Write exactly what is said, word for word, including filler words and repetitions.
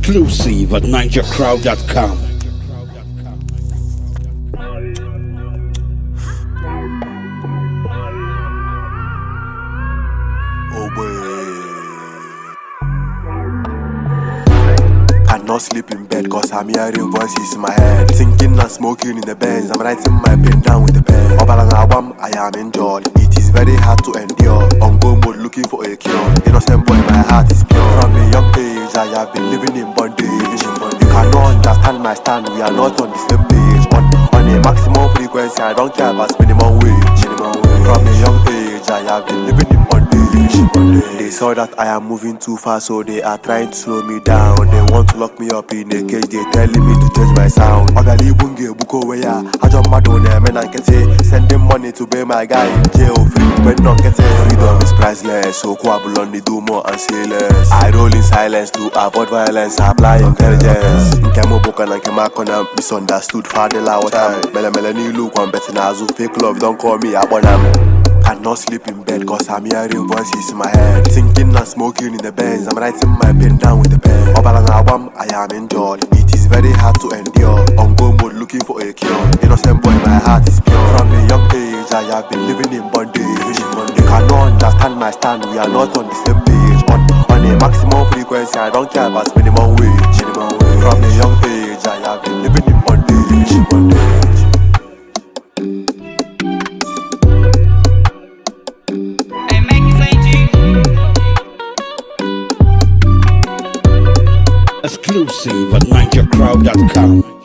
Exclusive at ninja crowd dot com. Oh boy, cannot sleep in bed cause I'm hearing voices in my head. Thinking and smoking in the Benz, I'm writing my pen down with the pen. Obalang Awam, I am injured. It is very hard to endure. On go mode looking for a cure. Innocent boy, my heart is pure. From a young age, I have been living in bondage. You cannot understand my stand, we are not on the same page. On, on a maximum frequency, I don't care about minimum wage. Minimum wage. From a young age, I have been living in bondage. They saw that I am moving too fast, so they are trying to slow me down. They want to lock me up in a cage, they telling me to change my sound. Ogali bunge buko weya, ajo madone men ankete. Sending money to pay my guy in jail free, but not get it. Freedom is priceless, so Kwabulon do more and say less. I roll in silence to avoid violence, I apply intelligence. Nkemo boka na nkema kona misunderstood fadela watam. Mele mele ni look one better nazu, fake love don't call me abonam. Cannot sleep in bed cause I'm hearing voices in my head. Thinking and smoking in the Benz, I'm writing my pen down with the pen. Obalang Awam, I am injured. It is very hard to endure. On go mode looking for a cure. Innocent boy, my heart is pure. From a young age, I have been living in bondage. You cannot understand my stand, we are not on the same page. On, on a maximum frequency, I don't care about minimum wage. Minimum wage. From a young age, I have been living in bondage. bondage. Exclusive at ninja crowd dot com.